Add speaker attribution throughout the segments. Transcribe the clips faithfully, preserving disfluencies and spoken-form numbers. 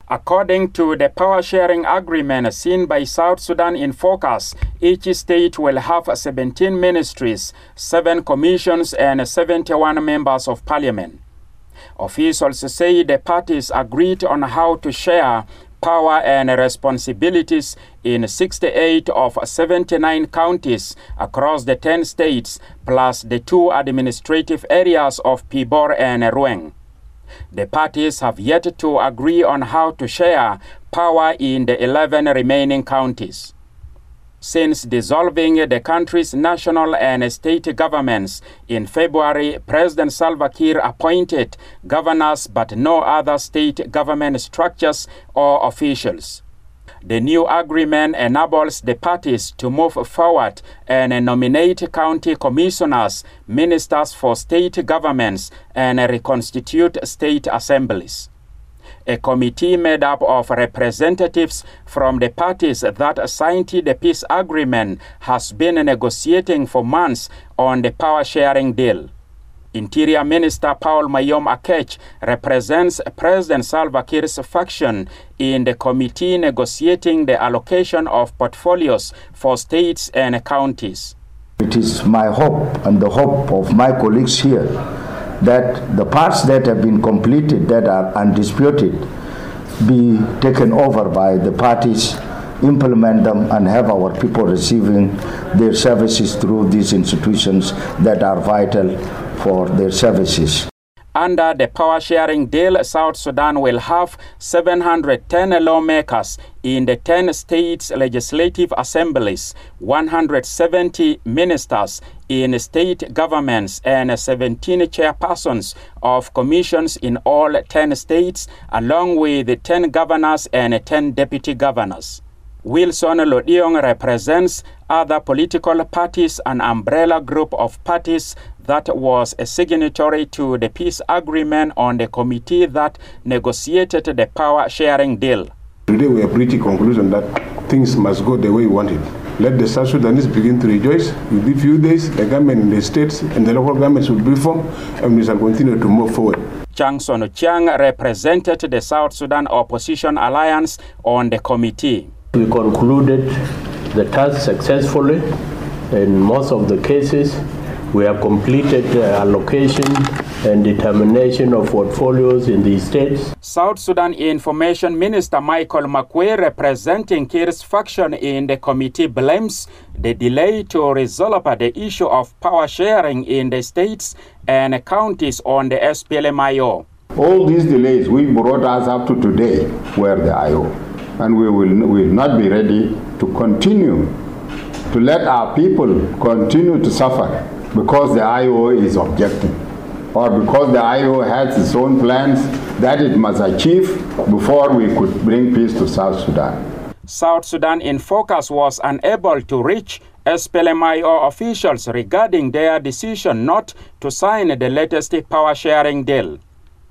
Speaker 1: According to the power-sharing agreement seen by South Sudan in Focus, each state will have seventeen ministries, seven commissions, and seventy-one members of parliament. Officials say the parties agreed on how to share power and responsibilities in sixty-eight of seventy-nine counties across the ten states, plus the two administrative areas of Pibor and Rueng. The parties have yet to agree on how to share power in the eleven remaining counties. Since dissolving the country's national and state governments in February, President Salva Kiir appointed governors but no other state government structures or officials. The new agreement enables the parties to move forward and nominate county commissioners, ministers for state governments, and reconstitute state assemblies. A committee made up of representatives from the parties that signed the peace agreement has been negotiating for months on the power-sharing deal. Interior Minister Paul Mayom Akech represents President Salva Kiir's faction in the committee negotiating the allocation of portfolios for states and counties.
Speaker 2: It is my hope and the hope of my colleagues here that the parts that have been completed, that are undisputed, be taken over by the parties, implement them, and have our people receiving their services through these institutions that are vital for their services.
Speaker 1: Under the power-sharing deal, South Sudan will have seven hundred ten lawmakers in the ten states' legislative assemblies, one hundred seventy ministers in state governments, and seventeen chairpersons of commissions in all ten states, along with ten governors and ten deputy governors. Wilson Lodiong represents other political parties, an umbrella group of parties that was a signatory to the peace agreement on the committee that negotiated the power-sharing deal.
Speaker 3: Today we have reached a conclusion that things must go the way we want it. Let the South Sudanese begin to rejoice. In a few days, the government in the states and the local governments will be formed, and we shall continue to move forward.
Speaker 1: Chang Son Chiang represented the South Sudan Opposition Alliance on the committee.
Speaker 4: We concluded the task successfully. In most of the cases, we have completed uh, allocation and determination of portfolios in the states.
Speaker 1: South Sudan Information Minister Michael Makuei, representing Kiir's faction in the committee, blames the delay to resolve the issue of power sharing in the states and counties on the S P L M I O.
Speaker 5: All these delays we brought us up to today were the I O, and we will, will not be ready to continue to let our people continue to suffer because the I O is objecting, or because the I O has its own plans that it must achieve before we could bring peace to South Sudan.
Speaker 1: South Sudan in Focus was unable to reach S P L M I O officials regarding their decision not to sign the latest power-sharing deal.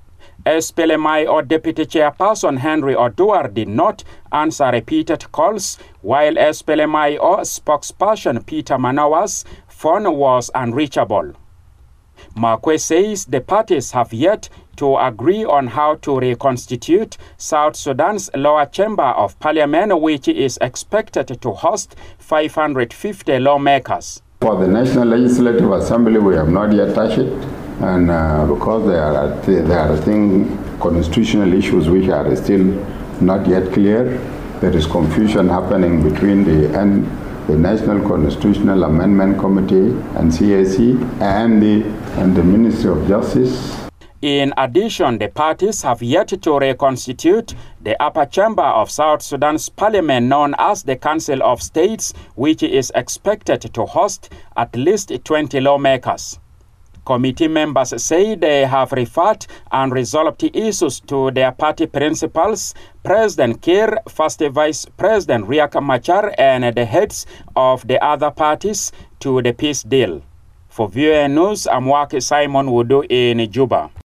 Speaker 1: S P L M I O Deputy Chairperson Henry Oduor did not answer repeated calls, while S P L M I O spokesperson Peter Manawa's phone was unreachable. Makuei says the parties have yet to agree on how to reconstitute South Sudan's lower chamber of parliament, which is expected to host five hundred fifty lawmakers.
Speaker 5: For the National Legislative Assembly, we have not yet touched it, and uh, because there are, there are thing, constitutional issues which are still not yet clear, there is confusion happening between the and the National Constitutional Amendment Committee and C A C and the, and the Ministry of Justice.
Speaker 1: In addition, the parties have yet to reconstitute the upper chamber of South Sudan's parliament known as the Council of States, which is expected to host at least twenty lawmakers. Committee members say they have referred unresolved issues to their party principals, President Kiir, First Vice President Riek Machar, and the heads of the other parties to the peace deal. For V O A News, I'm Waki Simon Wudu in Juba.